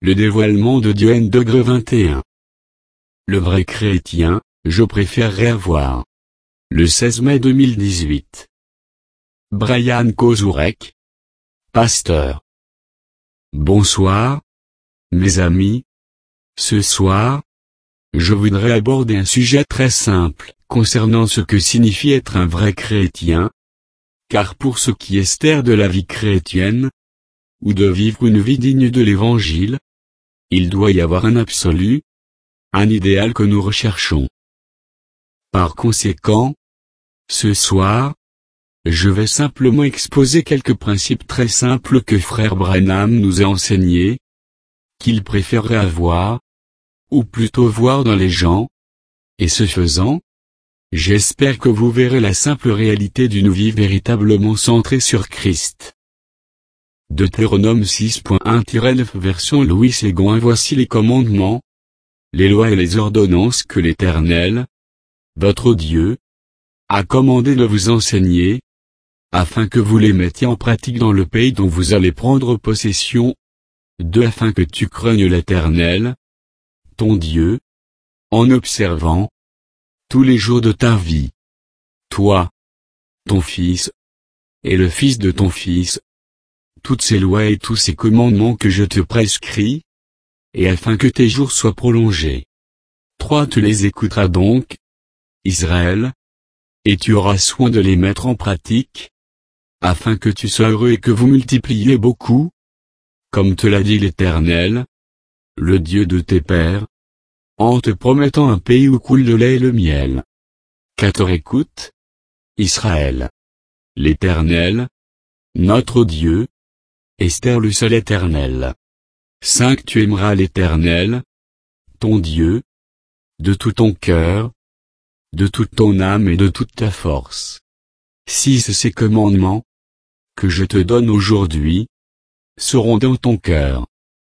Le dévoilement de Dieu N. Degré 21. Le vrai chrétien, je préférerais avoir. Le 16 mai 2018. Brian Kozurek. Pasteur. Bonsoir, mes amis. Ce soir, je voudrais aborder un sujet très simple, concernant ce que signifie être un vrai chrétien. Car pour ce qui est de la vie chrétienne, ou de vivre une vie digne de l'Évangile, il doit y avoir un absolu, un idéal que nous recherchons. Par conséquent, ce soir, je vais simplement exposer quelques principes très simples que Frère Branham nous a enseignés, qu'il préférerait avoir, ou plutôt voir dans les gens, et ce faisant, j'espère que vous verrez la simple réalité d'une vie véritablement centrée sur Christ. Deutéronome 6.1-9 version Louis Séguin. Voici les commandements, les lois et les ordonnances que l'Éternel, votre Dieu, a commandé de vous enseigner, afin que vous les mettiez en pratique dans le pays dont vous allez prendre possession, afin que tu craignes l'Éternel, ton Dieu, en observant, tous les jours de ta vie, toi, ton fils, et le fils de ton fils, toutes ces lois et tous ces commandements que je te prescris, et afin que tes jours soient prolongés. 3. Tu les écouteras donc, Israël, et tu auras soin de les mettre en pratique, afin que tu sois heureux et que vous multipliez beaucoup, comme te l'a dit l'Éternel, le Dieu de tes pères, en te promettant un pays où coule le lait et le miel. 4. Écoute, Israël. L'Éternel, notre Dieu, est le seul Éternel. 5. Tu aimeras l'Éternel, ton Dieu, de tout ton cœur, de toute ton âme et de toute ta force. 6. Ces commandements, que je te donne aujourd'hui, seront dans ton cœur.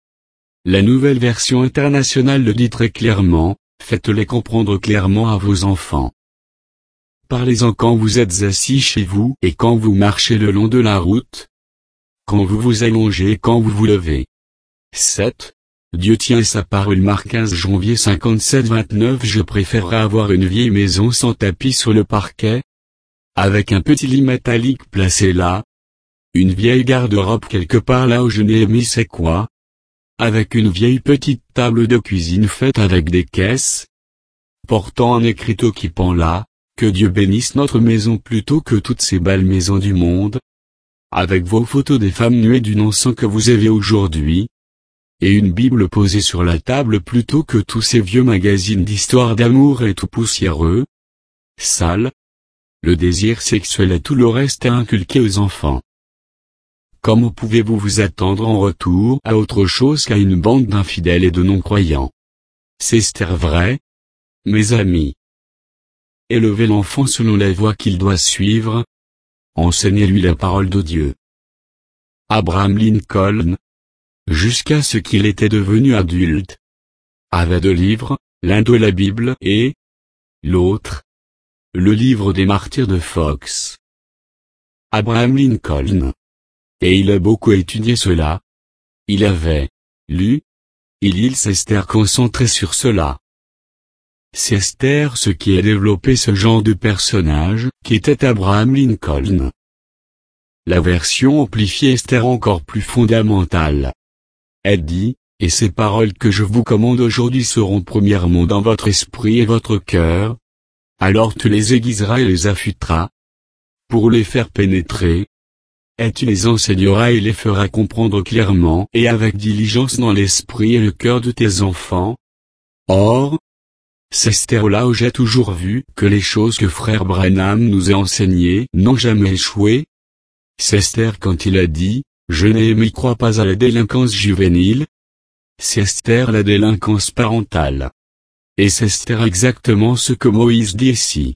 La nouvelle version internationale le dit très clairement, faites-les comprendre clairement à vos enfants. Parlez-en quand vous êtes assis chez vous et quand vous marchez le long de la route, quand vous vous allongez et quand vous vous levez. 7. Dieu tient sa parole. Marc 15 janvier 57-29. Je préférerais avoir une vieille maison sans tapis sur le parquet, avec un petit lit métallique placé là, une vieille garde-robe quelque part là où je n'ai mis c'est quoi, avec une vieille petite table de cuisine faite avec des caisses, portant un écriteau qui pend là, que Dieu bénisse notre maison plutôt que toutes ces belles maisons du monde, avec vos photos des femmes nues et du non-sang que vous avez aujourd'hui, et une Bible posée sur la table plutôt que tous ces vieux magazines d'histoire d'amour et tout poussiéreux, sale, le désir sexuel et tout le reste à inculquer aux enfants. Comment pouvez-vous vous attendre en retour à autre chose qu'à une bande d'infidèles et de non-croyants? C'est vrai, mes amis. Élevez l'enfant selon la voie qu'il doit suivre. Enseignez-lui la parole de Dieu. Abraham Lincoln, jusqu'à ce qu'il était devenu adulte, avait 2 livres, l'un de la Bible et l'autre, le livre des martyrs de Fox. Abraham Lincoln. Et il a beaucoup étudié cela. Il avait lu, il s'est concentré sur cela. C'est Esther ce qui a développé ce genre de personnage, qui était Abraham Lincoln. La version amplifiée Esther encore plus fondamentale. Elle dit, et ces paroles que je vous commande aujourd'hui seront premièrement dans votre esprit et votre cœur. Alors tu les aiguiseras et les affûteras, pour les faire pénétrer. Et tu les enseigneras et les feras comprendre clairement et avec diligence dans l'esprit et le cœur de tes enfants. Or, c'est là où j'ai toujours vu que les choses que Frère Branham nous a enseignées n'ont jamais échoué. C'est quand il a dit, je n'aimais crois pas à la délinquance juvénile. C'est la délinquance parentale. Et c'est exactement ce que Moïse dit ici.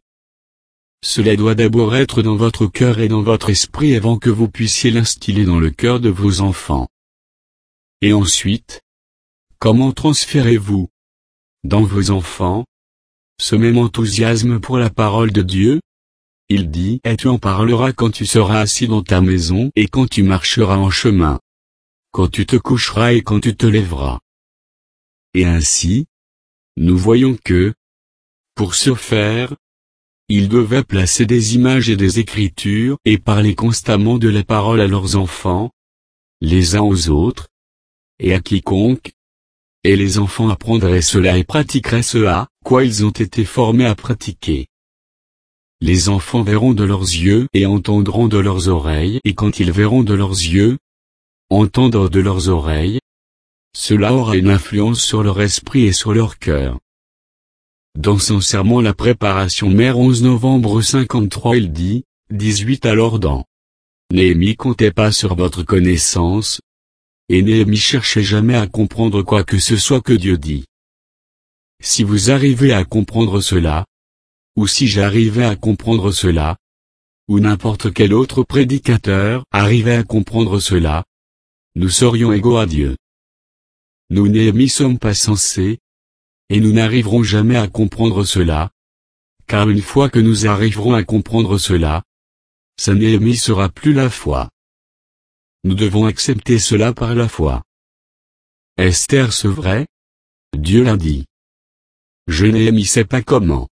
Cela doit d'abord être dans votre cœur et dans votre esprit avant que vous puissiez l'instiller dans le cœur de vos enfants. Et ensuite, comment transférez-vous, dans vos enfants, ce même enthousiasme pour la parole de Dieu? Il dit, et tu en parleras quand tu seras assis dans ta maison et quand tu marcheras en chemin. quand tu te coucheras et quand tu te lèveras. Et ainsi, nous voyons que, pour ce faire, ils devaient placer des images et des écritures et parler constamment de la parole à leurs enfants, les uns aux autres, et à quiconque, et les enfants apprendraient cela et pratiqueraient ce à quoi ils ont été formés à pratiquer. Les enfants verront de leurs yeux et entendront de leurs oreilles, et quand ils verront de leurs yeux, entendre de leurs oreilles, cela aura une influence sur leur esprit et sur leur cœur. Dans son sermon La préparation mère 11 novembre 53 il dit, 18 alors dans Néhémie comptez pas sur votre connaissance, et Néhémie cherchait jamais à comprendre quoi que ce soit que Dieu dit. Si vous arrivez à comprendre cela, ou si j'arrivais à comprendre cela, ou n'importe quel autre prédicateur arrivait à comprendre cela, nous serions égaux à Dieu. Nous Néhémie sommes pas censés, et nous n'arriverons jamais à comprendre cela, car une fois que nous arriverons à comprendre cela, sa Néhémie sera plus la foi. Nous devons accepter cela par la foi. Esther c'est vrai? Dieu l'a dit. Je Néhémie sais pas comment.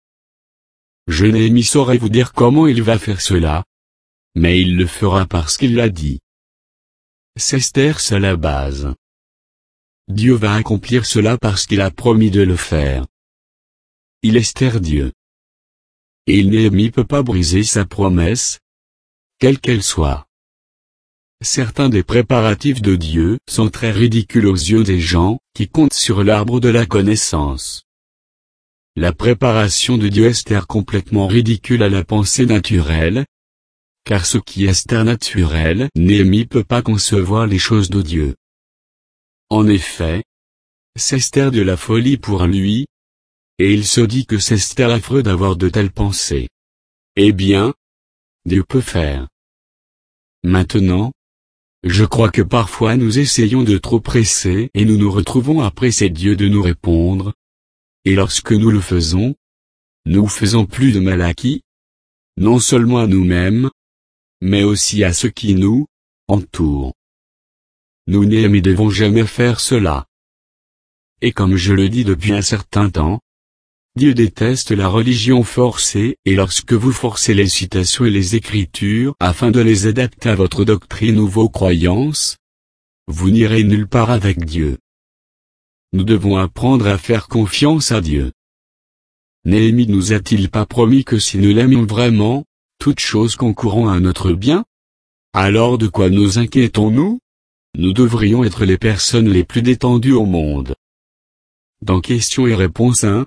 Je Néhémie saurait vous dire comment il va faire cela, mais il le fera parce qu'il l'a dit. C'est Esther c'est la base. Dieu va accomplir cela parce qu'il a promis de le faire. Il est Esther Dieu. Et Néhémie peut pas briser sa promesse, quelle qu'elle soit. Certains des préparatifs de Dieu sont très ridicules aux yeux des gens qui comptent sur l'arbre de la connaissance. La préparation de Dieu est complètement ridicule à la pensée naturelle, car ce qui est naturel, Néhémie peut pas concevoir les choses de Dieu. En effet, c'est de la folie pour lui, et il se dit que c'est affreux d'avoir de telles pensées. Eh bien, Dieu peut faire. Maintenant, je crois que parfois nous essayons de trop presser et nous nous retrouvons à presser Dieu de nous répondre, et lorsque nous le faisons, nous faisons plus de mal à qui? Non seulement à nous-mêmes, mais aussi à ceux qui nous entourent. Nous Néhémie devons jamais faire cela. Et comme je le dis depuis un certain temps, Dieu déteste la religion forcée, et lorsque vous forcez les citations et les écritures afin de les adapter à votre doctrine ou vos croyances, vous n'irez nulle part avec Dieu. Nous devons apprendre à faire confiance à Dieu. Néhémie nous a-t-il pas promis que si nous l'aimions vraiment, toutes choses concourront à notre bien? Alors de quoi nous inquiétons-nous? Nous devrions être les personnes les plus détendues au monde. Dans Questions et réponses 1,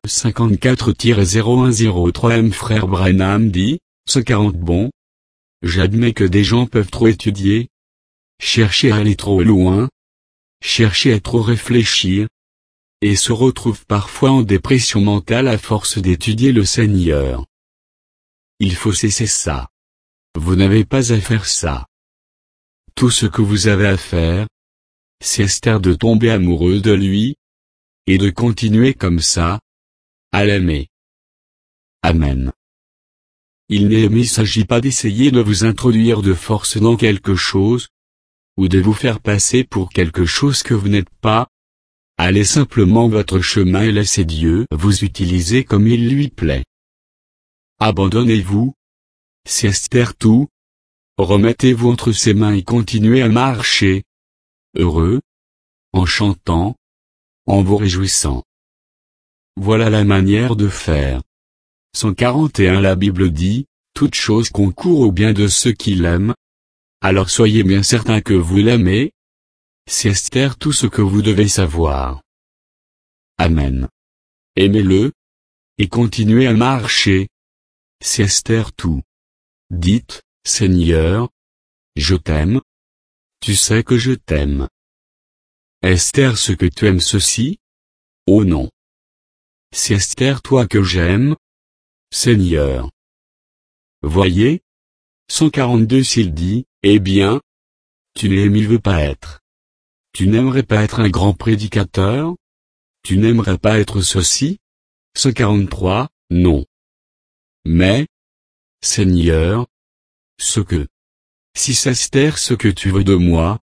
54-0103 M. Frère Branham dit, ce 40 bon. J'admets que des gens peuvent trop étudier, chercher à aller trop loin, chercher à trop réfléchir, et se retrouvent parfois en dépression mentale à force d'étudier le Seigneur. Il faut cesser ça. Vous n'avez pas à faire ça. Tout ce que vous avez à faire, c'est de tomber amoureux de lui, et de continuer comme ça, à l'aimer. Amen. Il ne s'agit pas d'essayer de vous introduire de force dans quelque chose, ou de vous faire passer pour quelque chose que vous n'êtes pas. Allez simplement votre chemin et laissez Dieu vous utiliser comme il lui plaît. Abandonnez-vous. C'est tout. Remettez-vous entre ses mains et continuez à marcher. Heureux. En chantant. En vous réjouissant. Voilà la manière de faire. 141 La Bible dit, toute chose concourt au bien de ceux qui l'aiment. Alors soyez bien certains que vous l'aimez. C'est tout ce que vous devez savoir. Amen. Aimez-le. Et continuez à marcher. C'est tout. Dites, Seigneur, je t'aime. Tu sais que je t'aime. Est ce que tu aimes ceci? Oh non. C'est toi que j'aime, Seigneur. Voyez? 142 S'il dit, eh bien, tu Néhémie veux pas être. Tu n'aimerais pas être un grand prédicateur? Tu n'aimerais pas être ceci? 143, non. Mais, Seigneur, si c'est ce que tu veux de moi,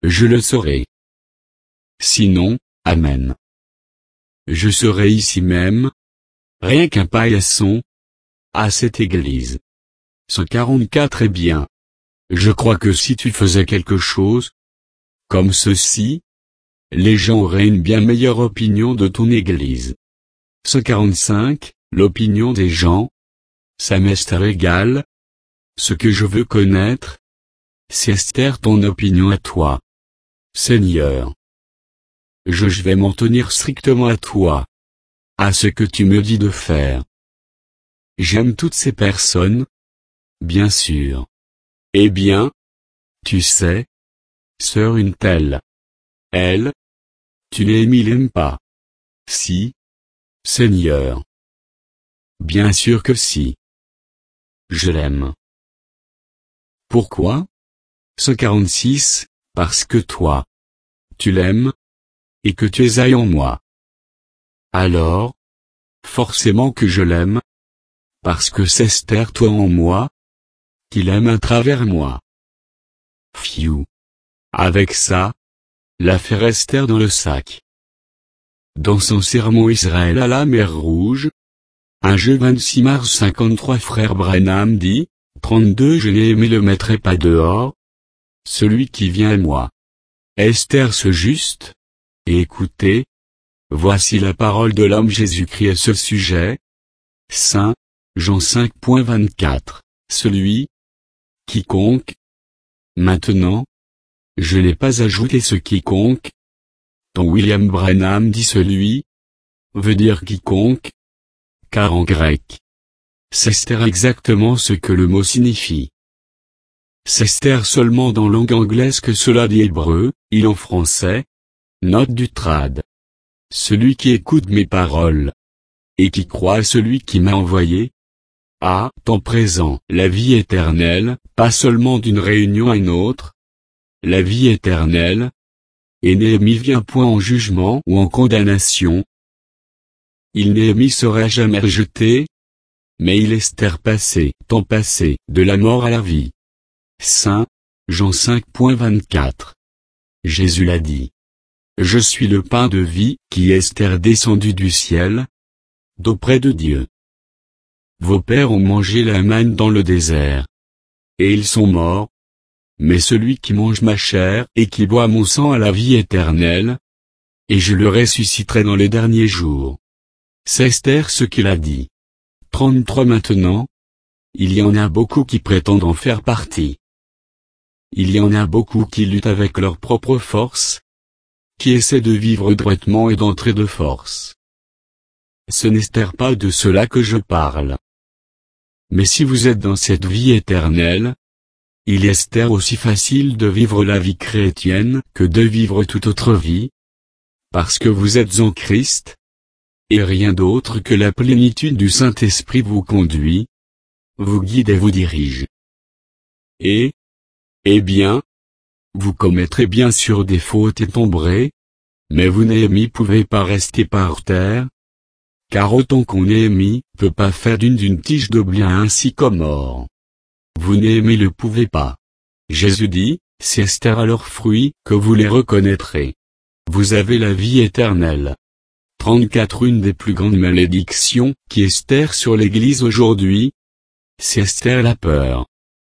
je le saurai. Sinon, amen. Je serai ici même, rien qu'un paillasson, à cette église. 144 Eh bien, je crois que si tu faisais quelque chose, comme ceci, les gens auraient une bien meilleure opinion de ton église. 145 L'opinion des gens, ça m'est égal. Ce que je veux connaître, c'est Esther ton opinion à toi. Seigneur, je vais m'en tenir strictement à toi, à ce que tu me dis de faire. J'aime toutes ces personnes, bien sûr. Eh bien, tu sais, sœur une telle, elle, tu l'aime pas. Si, Seigneur. Bien sûr que si. Je l'aime. Pourquoi? 146, parce que toi, tu l'aimes, et que tu es aille en moi. Alors, forcément que je l'aime, parce que c'est Esther toi en moi, qu'il aime à travers moi. Fiou. Avec ça, l'affaire Esther dans le sac. Dans son sermon Israël à la mer Rouge, un jeudi 26 mars 53 frère Branham dit, 32 Je n'ai aimé le mettrai pas dehors, celui qui vient à moi. Esther ce juste, et écoutez, voici la parole de l'homme Jésus-Christ à ce sujet. Saint Jean 5.24, celui, quiconque. Maintenant, je n'ai pas ajouté ce quiconque. Ton William Branham dit celui, veut dire quiconque, car en grec, c'est exactement ce que le mot signifie. C'est seulement dans langue anglaise que cela dit hébreu, il en français. Note du trad. Celui qui écoute mes paroles, et qui croit à celui qui m'a envoyé, a, temps présent, la vie éternelle, pas seulement d'une réunion à une autre. La vie éternelle. Et Néhémie vient point en jugement ou en condamnation. Néhémie sera jamais rejeté, mais il Esther passé, temps passé, de la mort à la vie. Saint Jean 5.24. Jésus l'a dit. Je suis le pain de vie, qui Esther descendu du ciel, d'auprès de Dieu. Vos pères ont mangé la manne dans le désert. Et ils sont morts. Mais celui qui mange ma chair et qui boit mon sang a la vie éternelle, et je le ressusciterai dans les derniers jours. C'est Esther ce qu'il a dit. 33 Maintenant, il y en a beaucoup qui prétendent en faire partie. Il y en a beaucoup qui luttent avec leur propre force, qui essaient de vivre droitement et d'entrer de force. Ce n'est pas de cela que je parle. Mais si vous êtes dans cette vie éternelle, il est aussi facile de vivre la vie chrétienne que de vivre toute autre vie, parce que vous êtes en Christ, et rien d'autre que la plénitude du Saint-Esprit vous conduit, vous guide et vous dirige. Et, eh bien, vous commettrez bien sûr des fautes et tomberez, mais vous Néhémie pouvez pas rester par terre, car autant qu'on Néhémie peut pas faire d'une tige de blé ainsi comme or. Vous Néhémie le pouvez pas. Jésus dit, c'est Esther à leurs fruits que vous les reconnaîtrez. Vous avez la vie éternelle. 34 Une des plus grandes malédictions qui Esther sur l'Église aujourd'hui, c'est Esther la peur.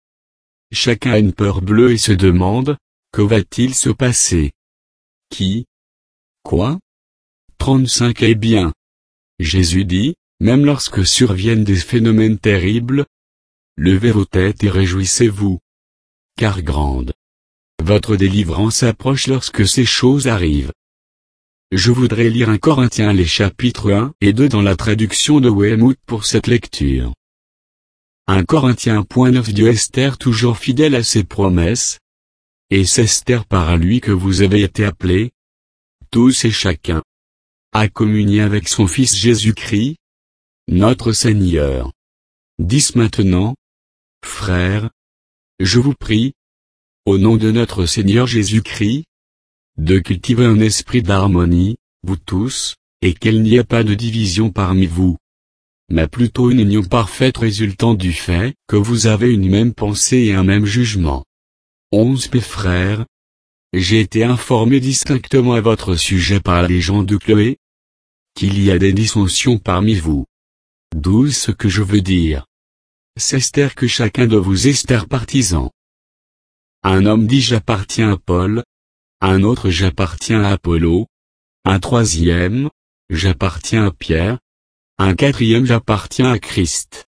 Chacun a une peur bleue et se demande, que va-t-il se passer? Qui? Quoi? 35 Eh bien, Jésus dit, même lorsque surviennent des phénomènes terribles, levez vos têtes et réjouissez-vous. Car grande votre délivrance approche lorsque ces choses arrivent. Je voudrais lire 1 Corinthiens les chapitres 1 et 2 dans la traduction de Weymouth pour cette lecture. 1 Corinthiens 9 Dieu Esther toujours fidèle à ses promesses. Et c'est Esther par lui que vous avez été appelés, tous et chacun, à communier avec son Fils Jésus-Christ, notre Seigneur. 10 Maintenant, frères, je vous prie, au nom de notre Seigneur Jésus-Christ, de cultiver un esprit d'harmonie, vous tous, et qu'il n'y ait pas de division parmi vous, mais plutôt une union parfaite résultant du fait que vous avez une même pensée et un même jugement. 11 Mes frères, j'ai été informé distinctement à votre sujet par les gens de Chloé, qu'il y a des dissensions parmi vous. 12 Ce que je veux dire, c'est que chacun de vous est partisan. Un homme dit j'appartiens à Paul, un autre j'appartiens à Apollo, un troisième, j'appartiens à Pierre, un quatrième j'appartiens à Christ.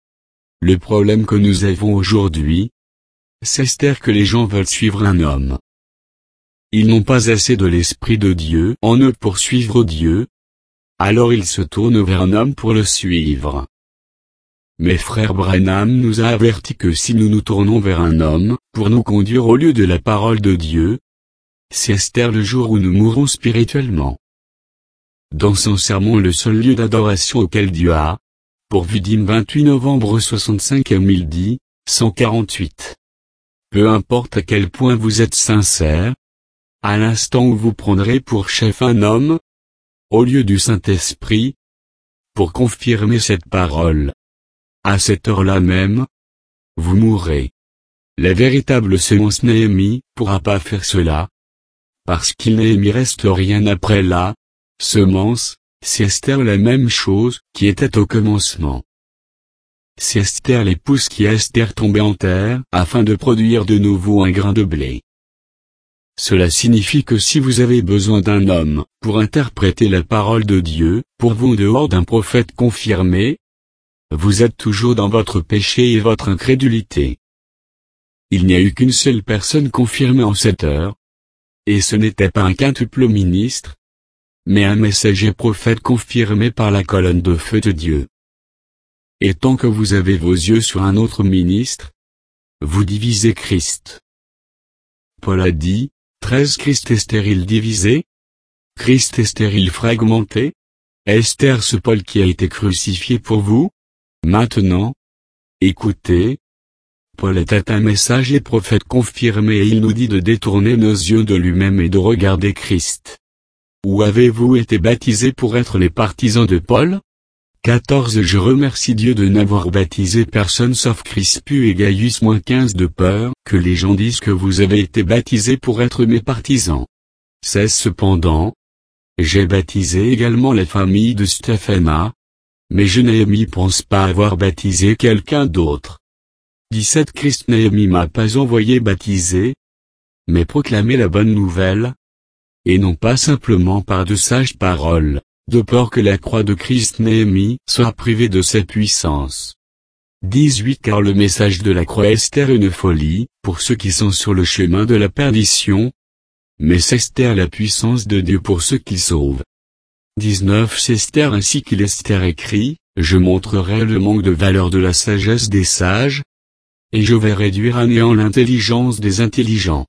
Le problème que nous avons aujourd'hui, c'est que les gens veulent suivre un homme. Ils n'ont pas assez de l'Esprit de Dieu en eux pour suivre Dieu, alors ils se tournent vers un homme pour le suivre. Mais frère Branham nous a averti que si nous nous tournons vers un homme, pour nous conduire au lieu de la parole de Dieu, c'est le jour où nous mourrons spirituellement. Dans son sermon Le seul lieu d'adoration auquel Dieu a, pourvu d'hymne 28 novembre 65 il dit, 148. Peu importe à quel point vous êtes sincère, à l'instant où vous prendrez pour chef un homme, au lieu du Saint-Esprit, pour confirmer cette parole, à cette heure-là même, vous mourrez. La véritable semence Néhémie pourra pas faire cela, parce qu'il Néhémie reste rien après la semence, c'est Esther la même chose qui était au commencement. C'est Esther l'épouse qui a Esther tombée en terre afin de produire de nouveau un grain de blé. Cela signifie que si vous avez besoin d'un homme pour interpréter la parole de Dieu, pour vous en dehors d'un prophète confirmé, vous êtes toujours dans votre péché et votre incrédulité. Il n'y a eu qu'une seule personne confirmée en cette heure, et ce n'était pas un quintuple ministre, mais un messager prophète confirmé par la colonne de feu de Dieu. Et tant que vous avez vos yeux sur un autre ministre, vous divisez Christ. Paul a dit, 13 Christ est stérile divisé, Christ est stérile fragmenté, Esther ce Paul qui a été crucifié pour vous. Maintenant, écoutez, Paul était un messager prophète confirmé et il nous dit de détourner nos yeux de lui-même et de regarder Christ. Où avez-vous été baptisés pour être les partisans de Paul? 14 Je remercie Dieu de n'avoir baptisé personne sauf Crispus et Gaius -15 de peur que les gens disent que vous avez été baptisés pour être mes partisans. 16 Cependant, j'ai baptisé également la famille de Stéphana, mais je Néhémie pense pas avoir baptisé quelqu'un d'autre. 17 Christ Néhémie m'a pas envoyé baptiser, mais proclamer la bonne nouvelle, et non pas simplement par de sages paroles, de peur que la croix de Christ Néhémie soit privée de sa puissance. 18 Car le message de la croix est une folie, pour ceux qui sont sur le chemin de la perdition, mais c'est la puissance de Dieu pour ceux qui sauvent. 19 C'est ainsi qu'il est écrit, je montrerai le manque de valeur de la sagesse des sages, et je vais réduire à néant l'intelligence des intelligents.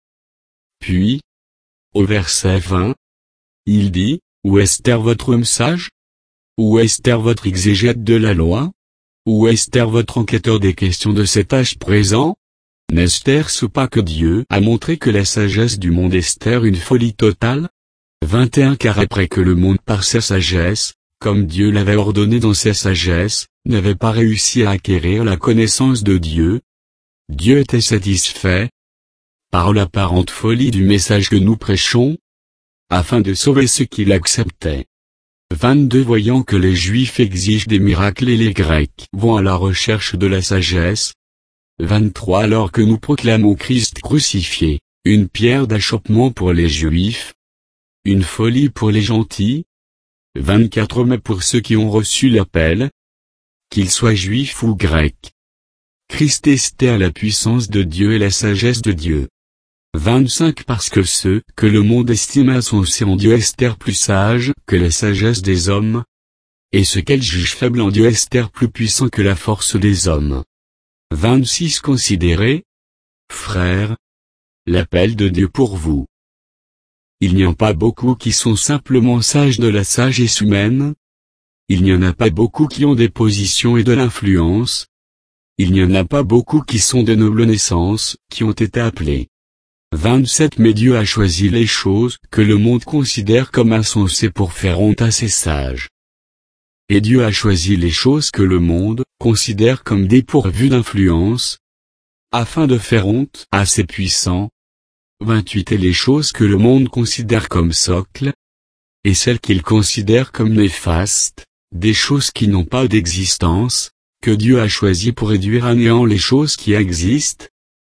Puis, au verset 20, il dit, où est votre homme sage? Où est votre exégète de la loi? Où est votre enquêteur des questions de cet âge présent? N'est-ce pas que Dieu a montré que la sagesse du monde est une folie totale? 21 Car après que le monde par sa sagesse, comme Dieu l'avait ordonné dans sa sagesse, n'avait pas réussi à acquérir la connaissance de Dieu, Dieu était satisfait, par l'apparente folie du message que nous prêchons, afin de sauver ceux qui l'acceptaient. 22 Voyant que les Juifs exigent des miracles et les Grecs vont à la recherche de la sagesse. 23 Alors que nous proclamons Christ crucifié, une pierre d'achoppement pour les Juifs, une folie pour les gentils. 24 Mais pour ceux qui ont reçu l'appel, qu'ils soient juifs ou grecs, Christ est la puissance de Dieu et la sagesse de Dieu. 25 Parce que ceux que le monde estime insensés en Dieu est plus sage que la sagesse des hommes, et ce qu'elle juge faible en Dieu est plus puissant que la force des hommes. 26 Considérez, frères, l'appel de Dieu pour vous. Il n'y en a pas beaucoup qui sont simplement sages de la sagesse humaine. Il n'y en a pas beaucoup qui ont des positions et de l'influence. Il n'y en a pas beaucoup qui sont de noble naissance, qui ont été appelés. 27 Mais Dieu a choisi les choses que le monde considère comme insensées pour faire honte à ses sages. Et Dieu a choisi les choses que le monde considère comme dépourvues d'influence, afin de faire honte à ses puissants. 28 Et les choses que le monde considère comme socles, et celles qu'il considère comme néfastes, des choses qui n'ont pas d'existence, que Dieu a choisies pour réduire à néant les choses qui existent.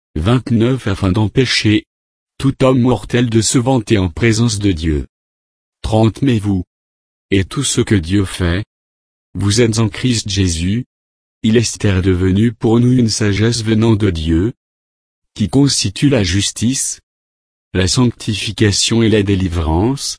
29 Afin d'empêcher tout homme mortel de se vanter en présence de Dieu. 30 Mais vous, et tout ce que Dieu fait, vous êtes en Christ Jésus, il est devenu pour nous une sagesse venant de Dieu, qui constitue la justice, la sanctification et la délivrance.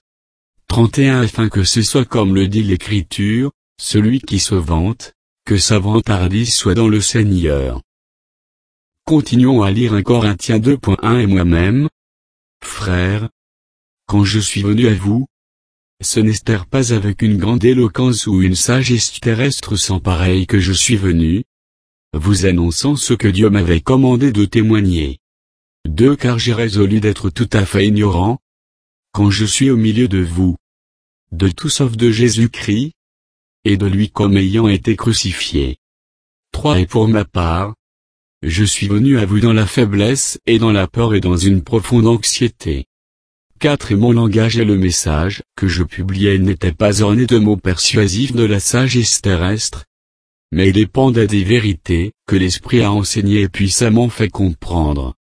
31 Afin que ce soit comme le dit l'Écriture, celui qui se vante, que sa vantardise soit dans le Seigneur. Continuons à lire 1 Corinthiens 2.1 Et moi-même, frères, quand je suis venu à vous, ce n'est pas avec une grande éloquence ou une sagesse terrestre sans pareille que je suis venu, vous annonçant ce que Dieu m'avait commandé de témoigner. 2 Car j'ai résolu d'être tout à fait ignorant, quand je suis au milieu de vous, de tout sauf de Jésus-Christ, et de lui comme ayant été crucifié. 3 Et pour ma part, je suis venu à vous dans la faiblesse et dans la peur et dans une profonde anxiété. 4 Et mon langage et le message que je publiais n'étaient pas ornés de mots persuasifs de la sagesse terrestre, mais ils dépendaient des vérités que l'Esprit a enseignées et puissamment fait comprendre.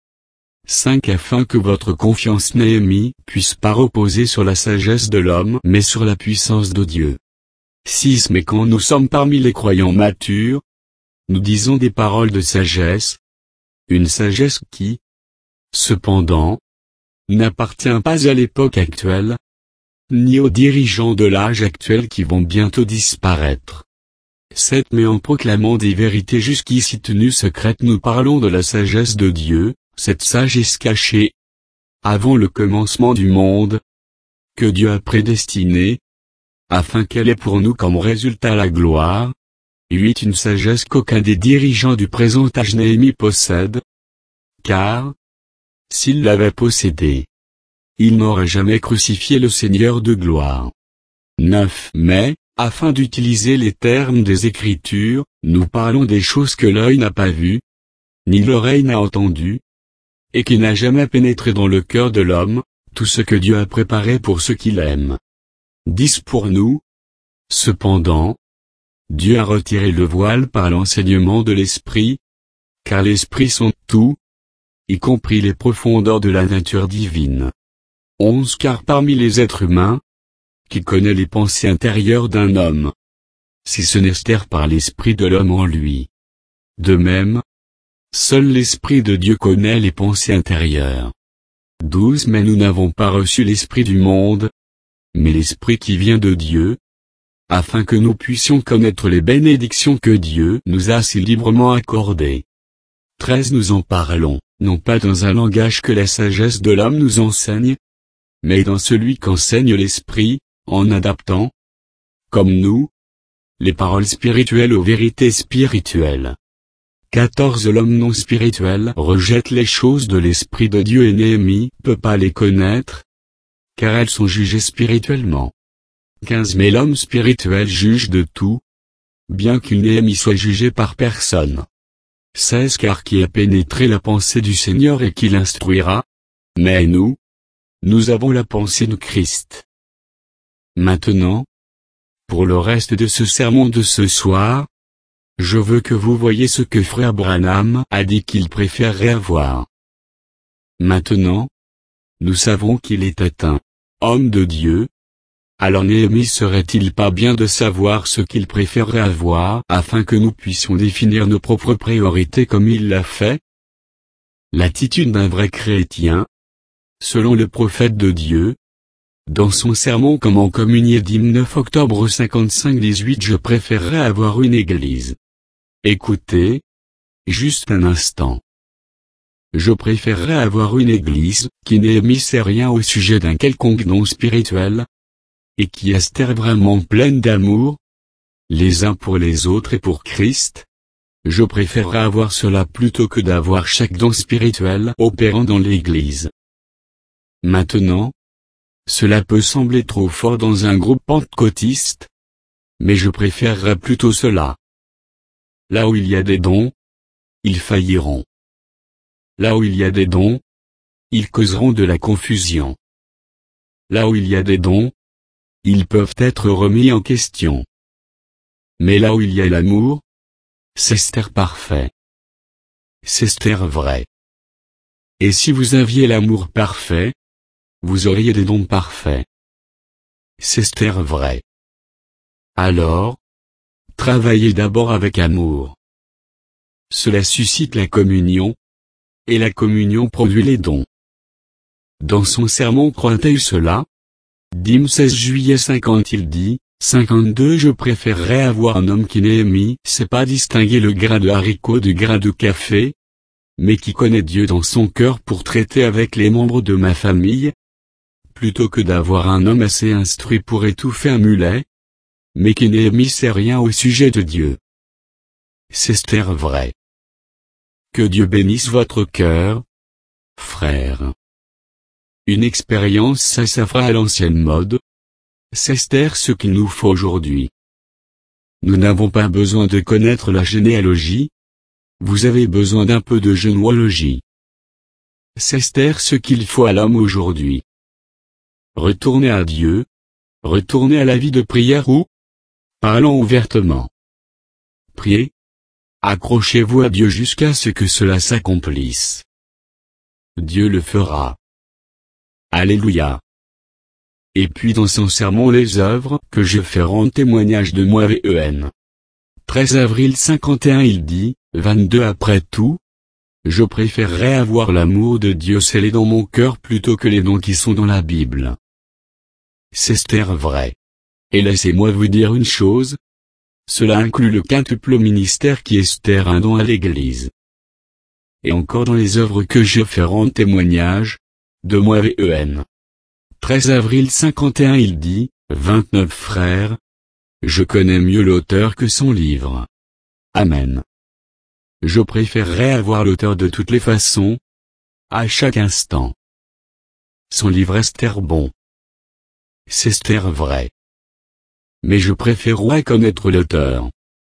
5 Afin que votre confiance n'ait puisse pas reposer sur la sagesse de l'homme mais sur la puissance de Dieu. 6 Mais quand nous sommes parmi les croyants matures, nous disons des paroles de sagesse, une sagesse qui, cependant, n'appartient pas à l'époque actuelle, ni aux dirigeants de l'âge actuel qui vont bientôt disparaître. 7 Mais en proclamant des vérités jusqu'ici tenues secrètes nous parlons de la sagesse de Dieu, cette sagesse cachée, avant le commencement du monde, que Dieu a prédestinée, afin qu'elle ait pour nous comme résultat la gloire. 8 Une sagesse qu'aucun des dirigeants du présent âge Néhémie possède, car, s'il l'avait possédée, il n'aurait jamais crucifié le Seigneur de gloire. 9 Mais, afin d'utiliser les termes des Écritures, nous parlons des choses que l'œil n'a pas vues, ni l'oreille n'a entendues, et qui n'a jamais pénétré dans le cœur de l'homme, tout ce que Dieu a préparé pour ceux qui l'aiment. 10 Pour nous, cependant, Dieu a retiré le voile par l'enseignement de l'Esprit, car l'Esprit sonde tout, y compris les profondeurs de la nature divine. 11 Car parmi les êtres humains, qui connaît les pensées intérieures d'un homme, si ce n'est par l'Esprit de l'homme en lui. De même, seul l'Esprit de Dieu connaît les pensées intérieures. 12 Mais nous n'avons pas reçu l'Esprit du monde, mais l'Esprit qui vient de Dieu, afin que nous puissions connaître les bénédictions que Dieu nous a si librement accordées. 13 Nous en parlons, non pas dans un langage que la sagesse de l'homme nous enseigne, mais dans celui qu'enseigne l'Esprit, en adaptant, comme nous, les paroles spirituelles aux vérités spirituelles. 14 L'homme non spirituel rejette les choses de l'Esprit de Dieu et Néhémie peut pas les connaître, car elles sont jugées spirituellement. 15 Mais l'homme spirituel juge de tout, bien qu'une Néhémie soit jugée par personne. 16 Car qui a pénétré la pensée du Seigneur et qui l'instruira, mais nous avons la pensée de Christ. Maintenant, pour le reste de ce sermon de ce soir, je veux que vous voyiez ce que frère Branham a dit qu'il préférerait avoir. Maintenant, nous savons qu'il était un homme de Dieu. Alors Néhémie serait-il pas bien de savoir ce qu'il préférerait avoir afin que nous puissions définir nos propres priorités comme il l'a fait? L'attitude d'un vrai chrétien, selon le prophète de Dieu, dans son sermon Comment communier 19 octobre 55-18 Je préférerais avoir une église. Écoutez, juste un instant. Je préférerais avoir une église qui n'émisse rien au sujet d'un quelconque don spirituel, et qui est vraiment pleine d'amour, les uns pour les autres et pour Christ. Je préférerais avoir cela plutôt que d'avoir chaque don spirituel opérant dans l'Église. Maintenant, cela peut sembler trop fort dans un groupe pentecôtiste, mais je préférerais plutôt cela. Là où il y a des dons, ils failliront. Là où il y a des dons, ils causeront de la confusion. Là où il y a des dons, ils peuvent être remis en question. Mais là où il y a l'amour, c'est Esther parfait. C'est Esther vrai. Et si vous aviez l'amour parfait, vous auriez des dons parfaits. C'est Esther vrai. Alors, travaillez d'abord avec amour. Cela suscite la communion, et la communion produit les dons. Dans son sermon croit-elle cela? Dîme 16 juillet 50 il dit, 52 Je préférerais avoir un homme qui Néhémie sait pas distinguer le grain de haricot du grain de café, mais qui connaît Dieu dans son cœur pour traiter avec les membres de ma famille, plutôt que d'avoir un homme assez instruit pour étouffer un mulet, mais qui Néhémie sait rien au sujet de Dieu. C'est Esther vrai. Que Dieu bénisse votre cœur, frère. Une expérience ça fera à l'ancienne mode. C'est Esther ce qu'il nous faut aujourd'hui. Nous n'avons pas besoin de connaître la généalogie. Vous avez besoin d'un peu de généalogie. C'est Esther ce qu'il faut à l'homme aujourd'hui. Retournez à Dieu. Retournez à la vie de prière ou parlons ouvertement. Priez. Accrochez-vous à Dieu jusqu'à ce que cela s'accomplisse. Dieu le fera. Alléluia. Et puis dans son sermon Les œuvres que je fais rendre témoignage de moi VEN. 13 avril 51 il dit, 22 Après tout, je préférerais avoir l'amour de Dieu scellé dans mon cœur plutôt que les dons qui sont dans la Bible. C'est Esther vrai. Et laissez-moi vous dire une chose. Cela inclut le quintuple ministère qui est Esther un don à l'Église. Et encore dans les œuvres que je fais rendre témoignage, de moi VEN. 13 avril 51 il dit, 29 frères. Je connais mieux l'auteur que son livre. Amen. Je préférerais avoir l'auteur de toutes les façons, à chaque instant. Son livre Esther bon. C'est Esther vrai. Mais je préférerais connaître l'auteur.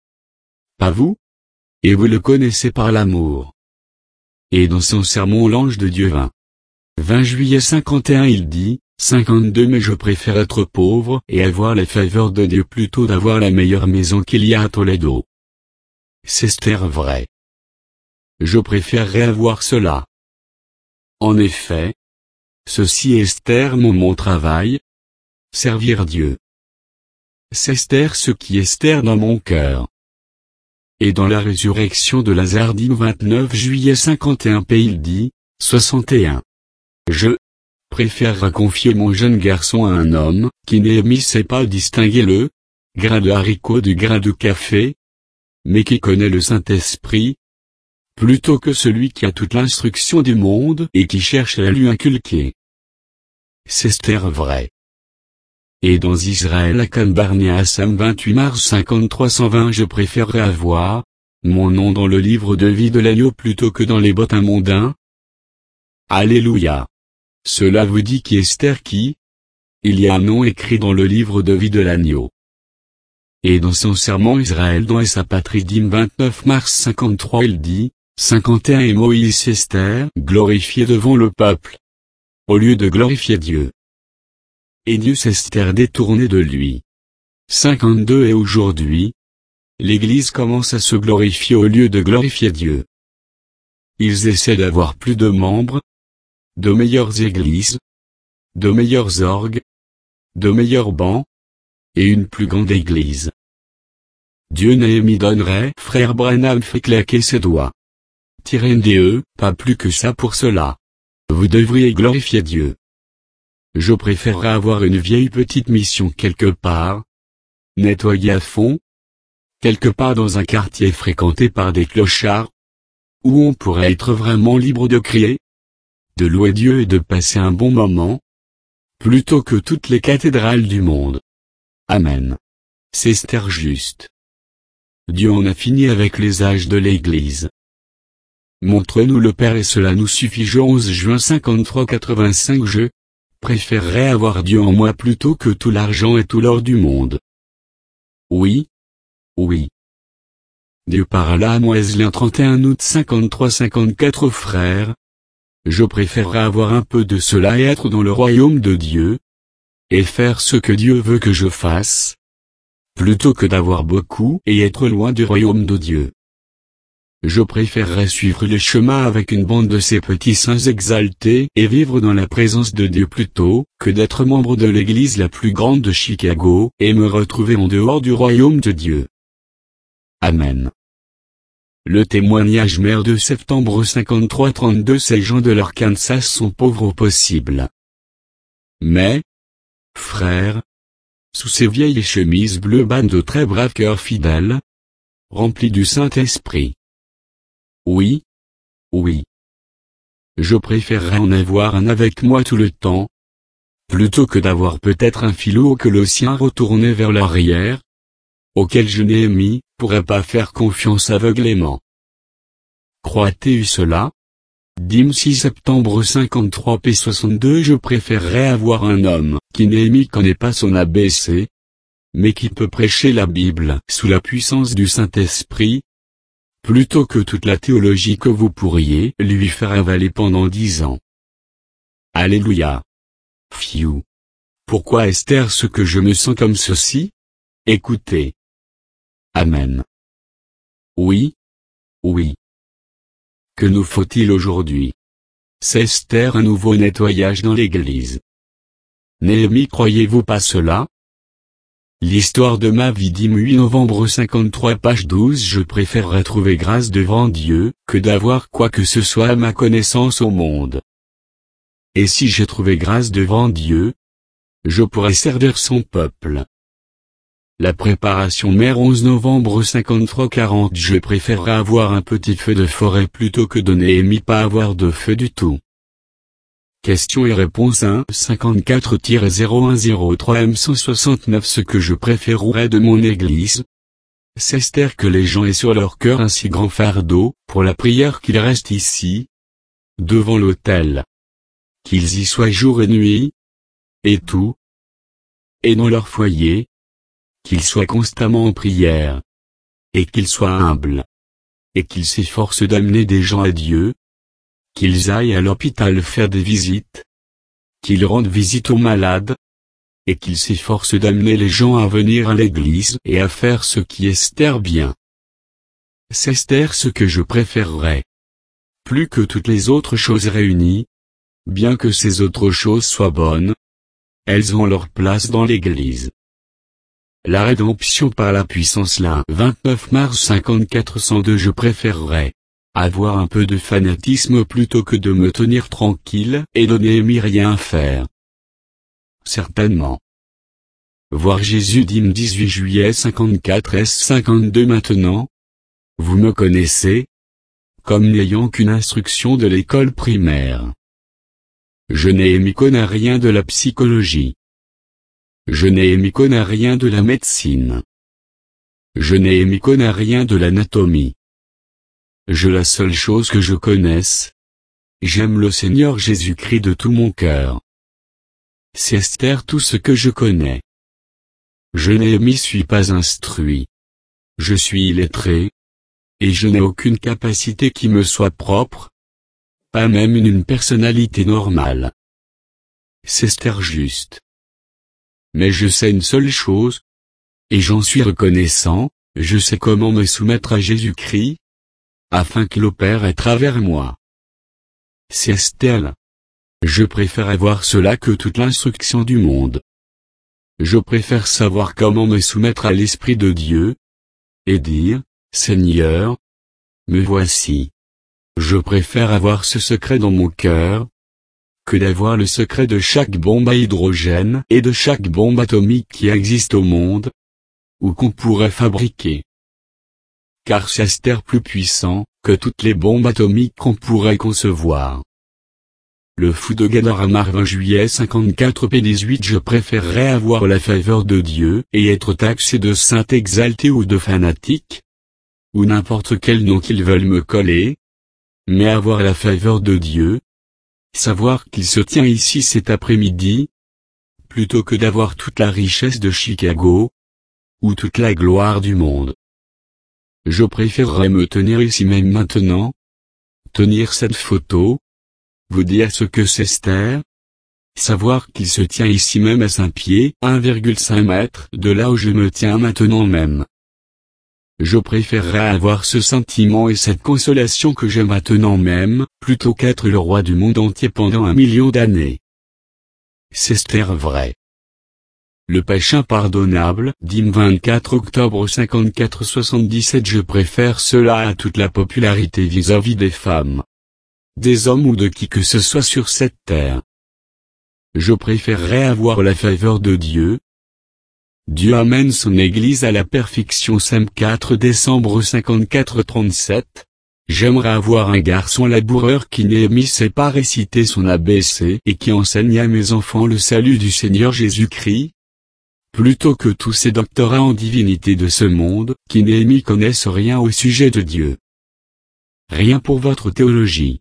Pas vous? Et vous le connaissez par l'amour. Et dans son sermon l'ange de Dieu 20 juillet 51 il dit, 52 Mais je préfère être pauvre et avoir les faveurs de Dieu plutôt d'avoir la meilleure maison qu'il y a à Toledo. C'est Esther vrai. Je préférerais avoir cela. En effet, ceci est Esther mon travail. Servir Dieu. C'est Esther ce qui est Esther dans mon cœur. Et dans la résurrection de Lazare 29 juillet 51 p il dit, 61. Je préfère confier mon jeune garçon à un homme qui Néhémie sait pas distinguer le grain de haricot du grain de café, mais qui connaît le Saint-Esprit, plutôt que celui qui a toute l'instruction du monde et qui cherche à la lui inculquer. C'est Esther vrai. Et dans Israël à Canbarnia Sam 28 mars 5320 Je préférerais avoir mon nom dans le livre de vie de l'agneau plutôt que dans les bottins mondains. Alléluia. Cela vous dit qui est Esther qui? Il y a un nom écrit dans le livre de vie de l'agneau. Et dans son sermon Israël dont est sa patrie dîme 29 mars 53 il dit, 51 Et Moïse Esther glorifié devant le peuple. Au lieu de glorifier Dieu. Et Dieu s'Esther détourné de lui. 52 Et aujourd'hui, l'Église commence à se glorifier au lieu de glorifier Dieu. Ils essaient d'avoir plus de membres, de meilleures églises, de meilleurs orgues, de meilleurs bancs, et une plus grande église. Dieu Néhémie donnerait, frère Branham fait claquer ses doigts. NDE, pas plus que ça pour cela. Vous devriez glorifier Dieu. Je préférerais avoir une vieille petite mission quelque part, nettoyer à fond, quelque part dans un quartier fréquenté par des clochards, où on pourrait être vraiment libre de crier, de louer Dieu et de passer un bon moment, plutôt que toutes les cathédrales du monde. Amen. C'est Esther juste. Dieu en a fini avec les âges de l'Église. Montre-nous le Père et cela nous suffit. 11 juin 53-85 Je préférerais avoir Dieu en moi plutôt que tout l'argent et tout l'or du monde. Oui. Oui. Dieu parla à Moëslin 31 août 53-54 Frères, je préférerais avoir un peu de cela et être dans le royaume de Dieu, et faire ce que Dieu veut que je fasse, plutôt que d'avoir beaucoup et être loin du royaume de Dieu. Je préférerais suivre les chemins avec une bande de ces petits saints exaltés et vivre dans la présence de Dieu plutôt que d'être membre de l'église la plus grande de Chicago et me retrouver en dehors du royaume de Dieu. Amen. Le témoignage maire de septembre 53-32. Ces gens de l'Arkansas sont pauvres au possible. Mais, frères, sous ces vieilles chemises bleues bas de très braves cœurs fidèles, remplis du Saint-Esprit. Oui. Oui. Je préférerais en avoir un avec moi tout le temps, plutôt que d'avoir peut-être un philo colossien retourné vers l'arrière, auquel je Néhémie pourrais pas faire confiance aveuglément. Crois-tu cela? Dîme 6 septembre 53 p. 62. Je préférerais avoir un homme qui Néhémie connaît pas son ABC, mais qui peut prêcher la Bible sous la puissance du Saint-Esprit, plutôt que toute la théologie que vous pourriez lui faire avaler pendant 10 ans. Alléluia. Fiou. Pourquoi Esther ce que je me sens comme ceci? Écoutez. Amen. Oui. Oui. Que nous faut-il aujourd'hui? C'est Esther un nouveau nettoyage dans l'église. Néhémie, croyez-vous pas cela? L'histoire de ma vie. 8 novembre 53 page 12. Je préférerais trouver grâce devant Dieu, que d'avoir quoi que ce soit à ma connaissance au monde. Et si j'ai trouvé grâce devant Dieu, je pourrais servir son peuple. La préparation mère 11 novembre 53-40. Je préférerais avoir un petit feu de forêt plutôt que de Néhémie pas avoir de feu du tout. Question et réponse 1 54-0103 M 169. Ce que je préférerais de mon église, c'est Esther que les gens aient sur leur cœur un si grand fardeau, pour la prière qu'ils restent ici, devant l'autel. Qu'ils y soient jour et nuit, et tout, et dans leur foyer, qu'ils soient constamment en prière, et qu'ils soient humbles, et qu'ils s'efforcent d'amener des gens à Dieu, qu'ils aillent à l'hôpital faire des visites, qu'ils rendent visite aux malades, et qu'ils s'efforcent d'amener les gens à venir à l'église et à faire ce qui est Esther bien. C'est Esther ce que je préférerais. Plus que toutes les autres choses réunies, bien que ces autres choses soient bonnes, elles ont leur place dans l'église. La rédemption par la puissance. La 29 mars 54-102. Je préférerais avoir un peu de fanatisme plutôt que de me tenir tranquille et de Néhémie rien faire. Certainement. Voir Jésus. Dîme 18 juillet 54 s 52. Maintenant, vous me connaissez, comme n'ayant qu'une instruction de l'école primaire. Je Néhémie connais rien de la psychologie. Je Néhémie connais rien de la médecine. Je Néhémie connais rien de l'anatomie. La seule chose que je connaisse, j'aime le Seigneur Jésus-Christ de tout mon cœur. C'est Esther tout ce que je connais. Je Néhémie suis pas instruit. Je suis illettré, et je n'ai aucune capacité qui me soit propre, pas même une personnalité normale. C'est Esther juste. Mais je sais une seule chose, et j'en suis reconnaissant, je sais comment me soumettre à Jésus-Christ, afin qu'il opère à travers moi. C'est Esther. Je préfère avoir cela que toute l'instruction du monde. Je préfère savoir comment me soumettre à l'Esprit de Dieu, et dire, Seigneur, me voici. Je préfère avoir ce secret dans mon cœur, que d'avoir le secret de chaque bombe à hydrogène et de chaque bombe atomique qui existe au monde, ou qu'on pourrait fabriquer. Car c'est Esther plus puissant que toutes les bombes atomiques qu'on pourrait concevoir. Le fou de Gadara. 20 juillet 54 p. 18. Je préférerais avoir la faveur de Dieu et être taxé de saint exalté ou de fanatique, ou n'importe quel nom qu'ils veulent me coller, mais avoir la faveur de Dieu, savoir qu'il se tient ici cet après-midi, plutôt que d'avoir toute la richesse de Chicago, ou toute la gloire du monde. Je préférerais me tenir ici même maintenant, tenir cette photo, vous dire ce que c'est Esther. Savoir qu'il se tient ici même à 5 pieds, 1,5 mètres de là où je me tiens maintenant même. Je préférerais avoir ce sentiment et cette consolation que j'ai maintenant même, plutôt qu'être le roi du monde entier pendant 1 million d'années. C'est Esther vrai. Le péché impardonnable, Dîme 24 octobre 54-77. Je préfère cela à toute la popularité vis-à-vis des femmes, des hommes ou de qui que ce soit sur cette terre. Je préférerais avoir la faveur de Dieu. Dieu amène son Église à la perfection. Sam 4 décembre 54-37. J'aimerais avoir un garçon laboureur qui Néhémie sait pas réciter son ABC et qui enseigne à mes enfants le salut du Seigneur Jésus-Christ, plutôt que tous ces doctorats en divinité de ce monde, qui Néhémie connaissent rien au sujet de Dieu. Rien pour votre théologie.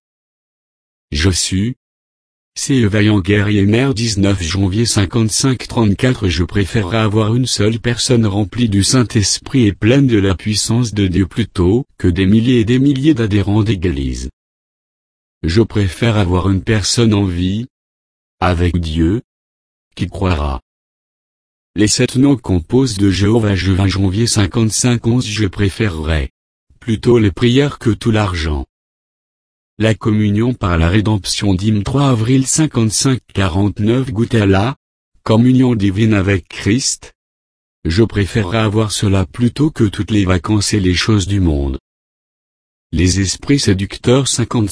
Josue. C'est vaillant guerrier mère 19 janvier 55-34. Je préférerais avoir une seule personne remplie du Saint-Esprit et pleine de la puissance de Dieu plutôt que des milliers et des milliers d'adhérents d'église. Je préfère avoir une personne en vie, avec Dieu, qui croira. Les 7 noms composent de Jéhovah. 20 janvier 55-11. Je préférerais plutôt les prières que tout l'argent. La communion par la rédemption. Dîme 3 avril 55-49. Goûter à la communion divine avec Christ. Je préférerais avoir cela plutôt que toutes les vacances et les choses du monde. Les esprits séducteurs.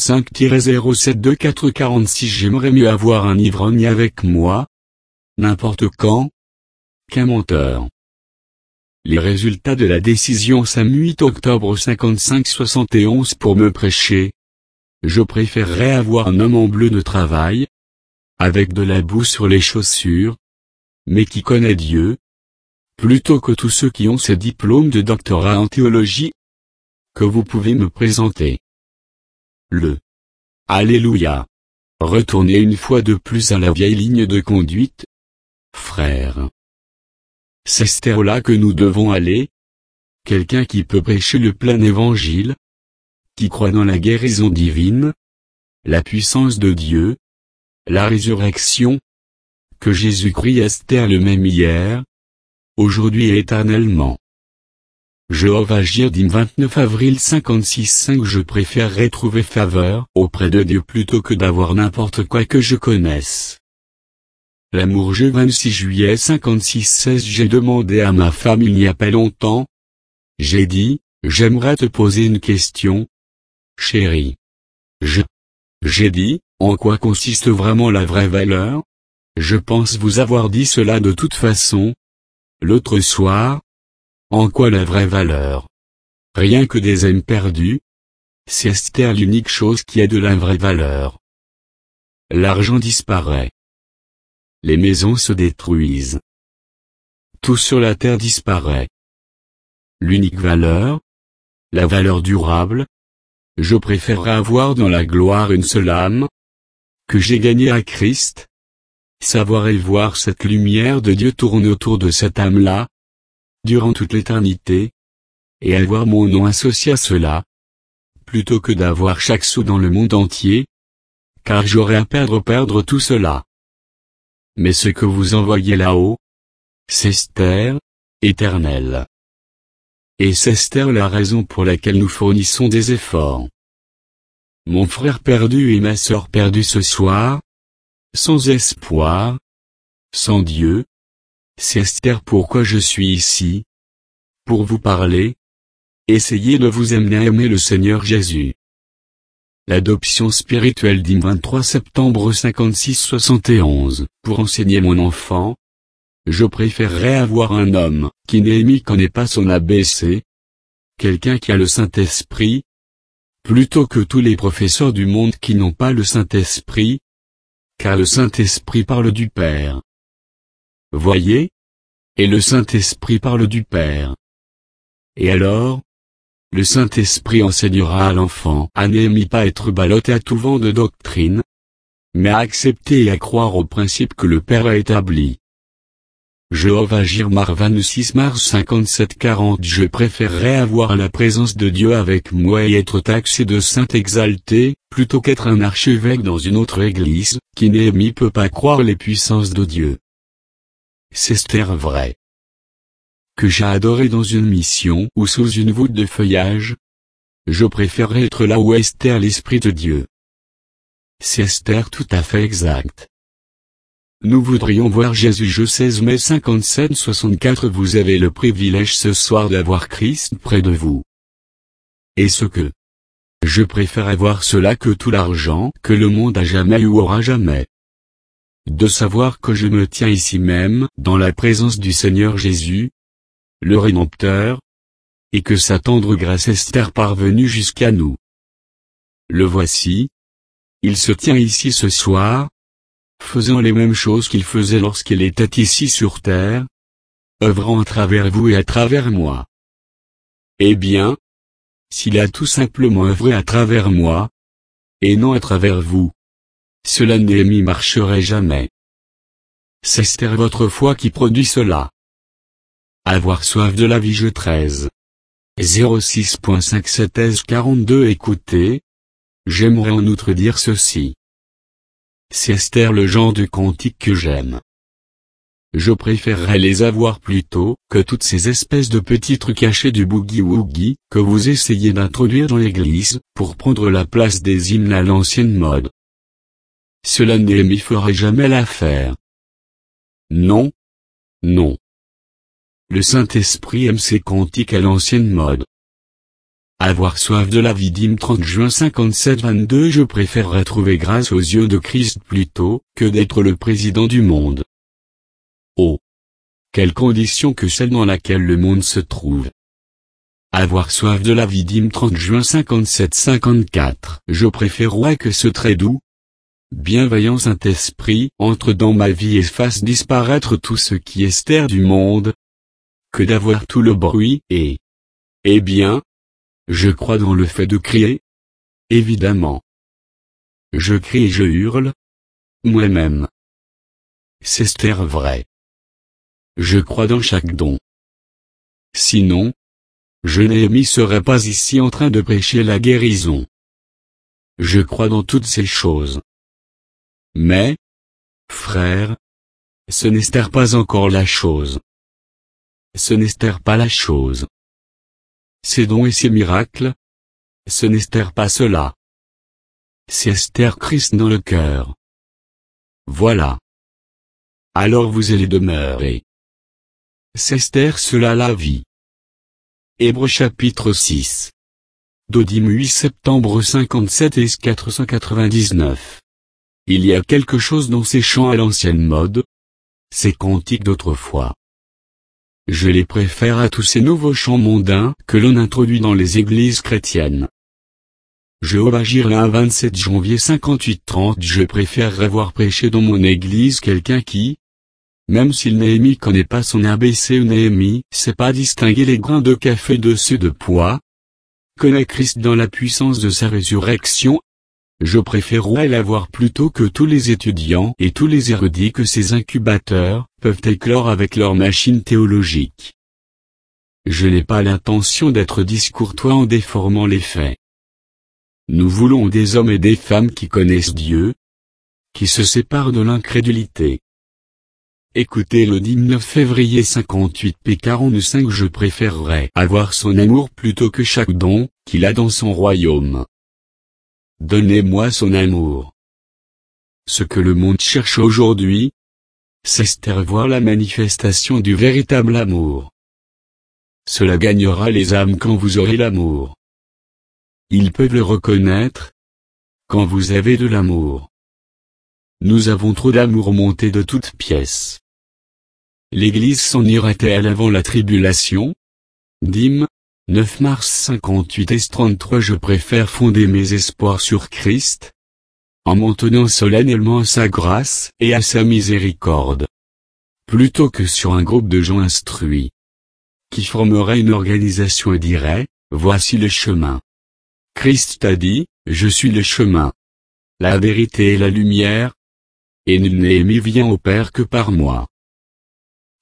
55-07-24-46. J'aimerais mieux avoir un ivrogne avec moi, n'importe quand, qu'un menteur. Les résultats de la décision. Sam 8 octobre 55-71. Pour me prêcher, je préférerais avoir un homme en bleu de travail, avec de la boue sur les chaussures, mais qui connaît Dieu, plutôt que tous ceux qui ont ces diplômes de doctorat en théologie, que vous pouvez me présenter. Alléluia. Retournez une fois de plus à la vieille ligne de conduite, frère. C'est là que nous devons aller. Quelqu'un qui peut prêcher le plein évangile, qui croit dans la guérison divine, la puissance de Dieu, la résurrection, que Jésus-Christ Esther le même hier, aujourd'hui et éternellement. Jéhovah Jireh. Dîme 29 avril 56-5. Je préférerais trouver faveur auprès de Dieu plutôt que d'avoir n'importe quoi que je connaisse. L'amour. 26 juillet 56-16. J'ai demandé à ma femme il n'y a pas longtemps. J'ai dit, j'aimerais te poser une question, chérie. J'ai dit, en quoi consiste vraiment la vraie valeur? Je pense vous avoir dit cela de toute façon, l'autre soir. En quoi la vraie valeur? Rien que des âmes perdues. C'est Esther l'unique chose qui a de la vraie valeur. L'argent disparaît. Les maisons se détruisent. Tout sur la terre disparaît. L'unique valeur? La valeur durable? Je préférerais avoir dans la gloire une seule âme, que j'ai gagnée à Christ. Savoir et voir cette lumière de Dieu tourner autour de cette âme-là, durant toute l'éternité, et avoir mon nom associé à cela, plutôt que d'avoir chaque sou dans le monde entier, car j'aurais à perdre tout cela. Mais ce que vous envoyez là-haut, c'est Esther, éternelle. Et c'est Esther la raison pour laquelle nous fournissons des efforts. Mon frère perdu et ma sœur perdue ce soir, sans espoir, sans Dieu, c'est Esther pourquoi je suis ici, pour vous parler, essayer de vous amener à aimer le Seigneur Jésus. L'adoption spirituelle. Dîme 23 septembre 56-71. Pour enseigner mon enfant, je préférerais avoir un homme qui Néhémie connaît pas son ABC, quelqu'un qui a le Saint-Esprit, plutôt que tous les professeurs du monde qui n'ont pas le Saint-Esprit, car le Saint-Esprit parle du Père. Voyez? Et le Saint-Esprit parle du Père. Et alors? Le Saint-Esprit enseignera à l'enfant à Néhémie pas être ballotté à tout vent de doctrine, mais à accepter et à croire aux principes que le Père a établis. Jéhovah Jireh 26 mars 57-40. Je préférerais avoir la présence de Dieu avec moi et être taxé de saint exalté, plutôt qu'être un archevêque dans une autre église, qui Néhémie peut pas croire les puissances de Dieu. C'est Esther vrai. Que j'ai adoré dans une mission ou sous une voûte de feuillage. Je préférerais être là où Esther l'Esprit de Dieu. C'est Esther tout à fait exact. Nous voudrions voir Jésus. Je 16 mai 57-64. Vous avez le privilège ce soir d'avoir Christ près de vous. Et ce que je préfère avoir cela que tout l'argent que le monde a jamais eu ou aura jamais. De savoir que je me tiens ici même, dans la présence du Seigneur Jésus, le Rédempteur, et que sa tendre grâce est parvenue jusqu'à nous. Le voici. Il se tient ici ce soir, faisant les mêmes choses qu'il faisait lorsqu'il était ici sur terre, œuvrant à travers vous et à travers moi. Eh bien, s'il a tout simplement œuvré à travers moi, et non à travers vous, cela Néhémie marcherait jamais. C'est Esther votre foi qui produit cela. Avoir soif de la vie. Je 13. 06.57 42. Écoutez, j'aimerais en outre dire ceci. C'est Esther le genre de cantique que j'aime. Je préférerais les avoir plutôt que toutes ces espèces de petits trucs cachés du boogie-woogie que vous essayez d'introduire dans l'église pour prendre la place des hymnes à l'ancienne mode. Cela Néhémie ferait jamais l'affaire. Non. Non. Le Saint-Esprit aime ces cantiques à l'ancienne mode. Avoir soif de la vie. 30 juin 57-22. Je préférerais trouver grâce aux yeux de Christ plutôt que d'être le président du monde. Oh! Quelle condition que celle dans laquelle le monde se trouve. Avoir soif de la vie. 30 juin 57-54. Je préférerais que ce très doux, bienveillant Saint-Esprit entre dans ma vie et fasse disparaître tout ce qui est Esther du monde, que d'avoir tout le bruit et... Eh bien, je crois dans le fait de crier. Évidemment. Je crie et je hurle. Moi-même. C'est Esther vrai. Je crois dans chaque don. Sinon, je Néhémie serais pas ici en train de prêcher la guérison. Je crois dans toutes ces choses. Mais, frère, ce n'est Esther pas encore la chose. Ce n'est Esther pas la chose. Ces dons et ces miracles, ce n'est Esther pas cela. C'est Esther Christ dans le cœur. Voilà. Alors vous allez demeurer. C'est Esther cela la vie. Hébreux chapitre 6. Dodim 8 septembre 57 et 499. Il y a quelque chose dans ces chants à l'ancienne mode, ces cantiques d'autrefois. Je les préfère à tous ces nouveaux chants mondains que l'on introduit dans les églises chrétiennes. Jéhovah Jireh 27 janvier 58-30. Je préférerais voir prêcher dans mon église quelqu'un qui, même s'il Néhémie connaît pas son ABC ou Néhémie sait pas distinguer les grains de café de ceux de pois, connaît Christ dans la puissance de sa résurrection. Je préférerais l'avoir plutôt que tous les étudiants et tous les érudits que ces incubateurs peuvent éclore avec leurs machines théologiques. Je n'ai pas l'intention d'être discourtois en déformant les faits. Nous voulons des hommes et des femmes qui connaissent Dieu, qui se séparent de l'incrédulité. Écoutez le 19 février 58 p 45. Je préférerais avoir son amour plutôt que chaque don qu'il a dans son royaume. Donnez-moi son amour. Ce que le monde cherche aujourd'hui, c'est voir la manifestation du véritable amour. Cela gagnera les âmes quand vous aurez l'amour. Ils peuvent le reconnaître quand vous avez de l'amour. Nous avons trop d'amour monté de toutes pièces. L'Église s'en irait-elle avant la tribulation? Dîmes 9 mars 58 et 33. Je préfère fonder mes espoirs sur Christ, en m'en tenant solennellement à sa grâce et à sa miséricorde, plutôt que sur un groupe de gens instruits, qui formeraient une organisation et diraient, voici le chemin. Christ a dit, je suis le chemin, la vérité et la lumière, et nul n'est mis vient au Père que par moi.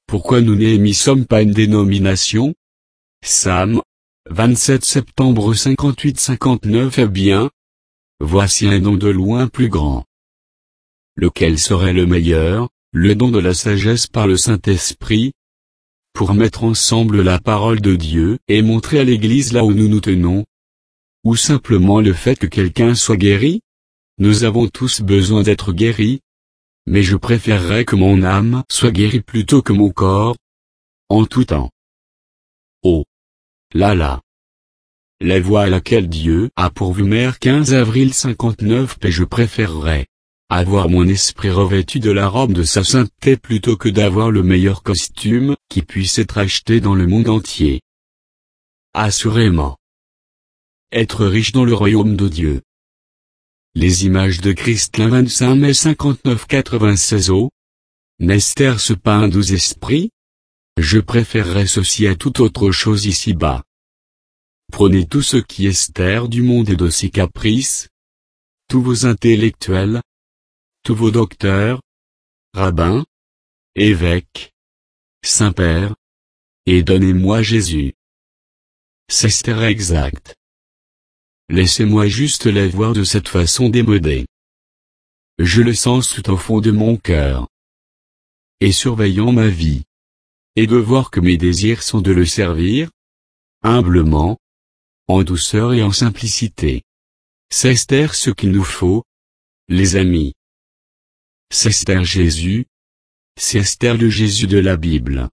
Pourquoi nous Néhémie sommes pas une dénomination? Sam, 27 septembre 58-59. Eh bien, voici un don de loin plus grand. Lequel serait le meilleur, le don de la sagesse par le Saint-Esprit, pour mettre ensemble la parole de Dieu et montrer à l'Église là où nous nous tenons, ou simplement le fait que quelqu'un soit guéri? Nous avons tous besoin d'être guéris, mais je préférerais que mon âme soit guérie plutôt que mon corps, en tout temps. Oh là là! La voie à laquelle Dieu a pourvu Mère 15 avril 59. Et je préférerais avoir mon esprit revêtu de la robe de sa sainteté plutôt que d'avoir le meilleur costume qui puisse être acheté dans le monde entier. Assurément. Être riche dans le royaume de Dieu. Les images de Christ le 25 mai 59-96. Oh, n'est-ce pas un doux esprit? Je préférerais ceci à toute autre chose ici-bas. Prenez tout ce qui est terre du monde et de ses caprices, tous vos intellectuels, tous vos docteurs, rabbins, évêques, saints-pères, et donnez-moi Jésus. C'est exact. Laissez-moi juste les voir de cette façon démodée. Je le sens tout au fond de mon cœur. Et surveillant ma vie. Et de voir que mes désirs sont de le servir, humblement, en douceur et en simplicité. C'est ce qu'il nous faut, les amis. C'est Jésus. C'est le Jésus de la Bible.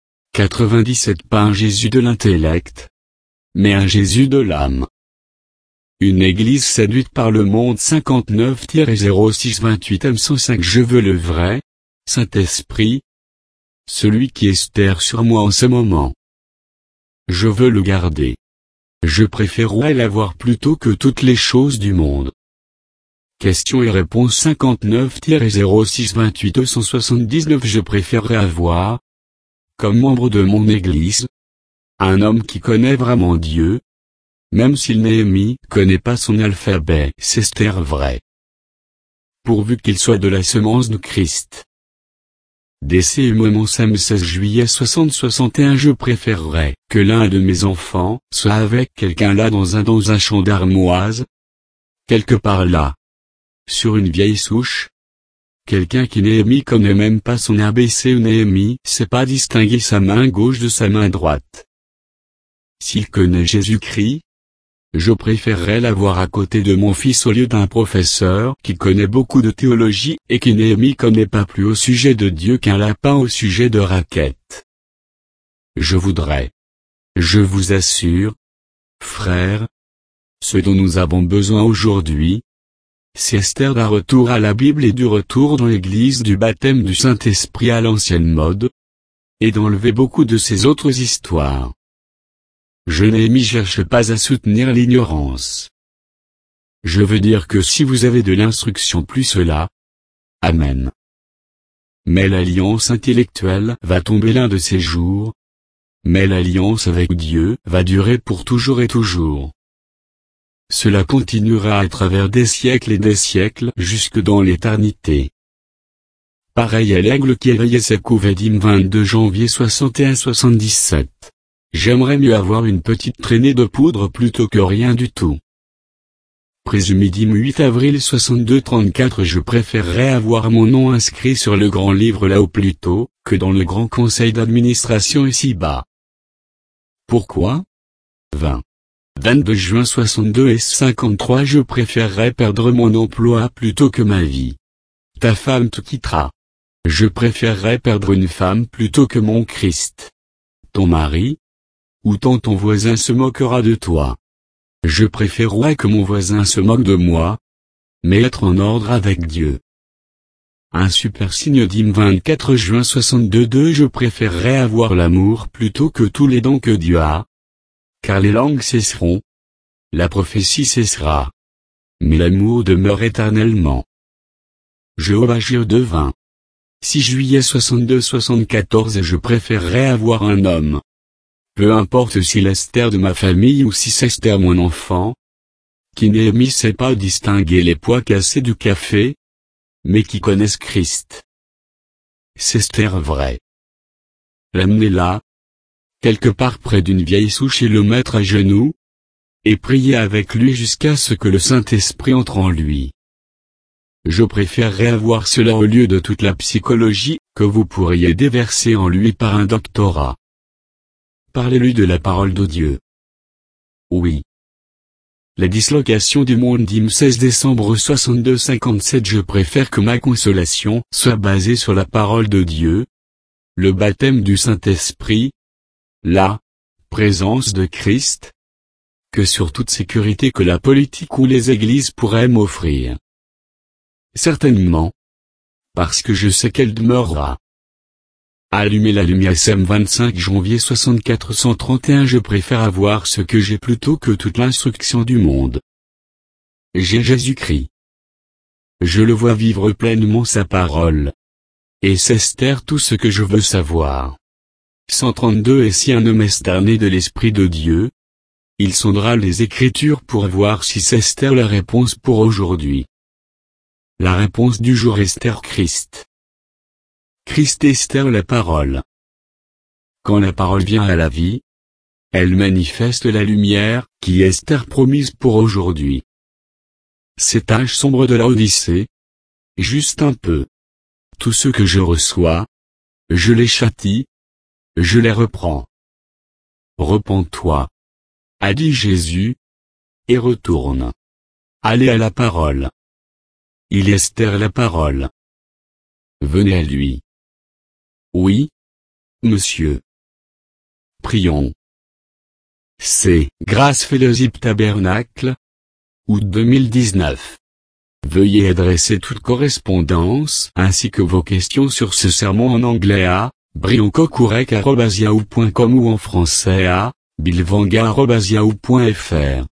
97. Pas un Jésus de l'intellect, mais un Jésus de l'âme. Une église séduite par le monde 59-06-28 M105. Je veux le vrai, Saint-Esprit, celui qui est sur moi en ce moment. Je veux le garder. Je préférerais l'avoir plutôt que toutes les choses du monde. Questions et réponses 59-06-28 279. Je préférerais avoir, comme membre de mon église, un homme qui connaît vraiment Dieu, même si Néhémie connaît pas son alphabet. C'est vrai. Pourvu qu'il soit de la semence de Christ. Décès mon Sam 16 juillet 60-61. Je préférerais que l'un de mes enfants soit avec quelqu'un là dans un champ d'armoise, quelque part là, sur une vieille souche. Quelqu'un qui Néhémie connaît même pas son ABC ou Néhémie sait pas distinguer sa main gauche de sa main droite. S'il connaît Jésus-Christ, je préférerais l'avoir à côté de mon fils au lieu d'un professeur qui connaît beaucoup de théologie et qui Néhémie connaît pas plus au sujet de Dieu qu'un lapin au sujet de raquettes. Je voudrais. Je vous assure, frères, ce dont nous avons besoin aujourd'hui, c'est d'un retour à la Bible et du retour dans l'Église du baptême du Saint-Esprit à l'ancienne mode, et d'enlever beaucoup de ces autres histoires. Néhémie cherche pas à soutenir l'ignorance. Je veux dire que si vous avez de l'instruction plus cela, Amen. Mais l'alliance intellectuelle va tomber l'un de ces jours, mais l'alliance avec Dieu va durer pour toujours et toujours. Cela continuera à travers des siècles et des siècles jusque dans l'éternité. Pareil à l'aigle qui éveillait ses couvedim 22 janvier 61-77. J'aimerais mieux avoir une petite traînée de poudre plutôt que rien du tout. Présumidim 8 avril 62-34. Je préférerais avoir mon nom inscrit sur le grand livre là-haut plutôt que dans le grand conseil d'administration ici-bas. Pourquoi? 22 juin 62 et 53. Je préférerais perdre mon emploi plutôt que ma vie. Ta femme te quittera. Je préférerais perdre une femme plutôt que mon Christ. Ton mari? Ou tant ton voisin se moquera de toi. Je préférerais que mon voisin se moque de moi, mais être en ordre avec Dieu. Un super signe dim 24 juin 62. Je préférerais avoir l'amour plutôt que tous les dons que Dieu a. Car les langues cesseront. La prophétie cessera. Mais l'amour demeure éternellement. Jéhovah Jireh de 6 juillet 62-74. Je préférerais avoir un homme. Peu importe si l'Esther de ma famille ou si c'est Esther mon enfant, qui Néhémie sait pas distinguer les pois cassés du café, mais qui connaissent Christ. C'est Esther vrai. l'amener là, quelque part près d'une vieille souche et le mettre à genoux, et prier avec lui jusqu'à ce que le Saint-Esprit entre en lui. Je préférerais avoir cela au lieu de toute la psychologie que vous pourriez déverser en lui par un doctorat. Parlez-lui de la parole de Dieu. Oui. La dislocation du monde Dîme 16 décembre 62-57. Je préfère que ma consolation soit basée sur la parole de Dieu, le baptême du Saint-Esprit, la présence de Christ, que sur toute sécurité que la politique ou les églises pourraient m'offrir. Certainement. Parce que je sais qu'elle demeurera. Allumez la lumière. SM 25 janvier 6431. Je préfère avoir ce que j'ai plutôt que toute l'instruction du monde. J'ai Jésus-Christ. Je le vois vivre pleinement sa parole. Et s'ester tout ce que je veux savoir. 132. Et si un homme est né de l'Esprit de Dieu, il sondera les Écritures pour voir si s'ester la réponse pour aujourd'hui. La réponse du jour. Esther Christ. Christ Esther la parole. Quand la parole vient à la vie, elle manifeste la lumière, qui est Esther promise pour aujourd'hui. Cet âge sombre de la Odyssée. Juste un peu. Tout ce que je reçois, je les châtie, je les reprends. Repens-toi, a dit Jésus, et retourne. Allez à la parole. Il est Esther la parole. Venez à lui. Oui, monsieur. Prions. C'est Grâce Fellowship Tabernacle, août 2019. Veuillez adresser toute correspondance ainsi que vos questions sur ce sermon en anglais à brioncocourec@yahoo.com ou en français à billvanga@yahoo.fr.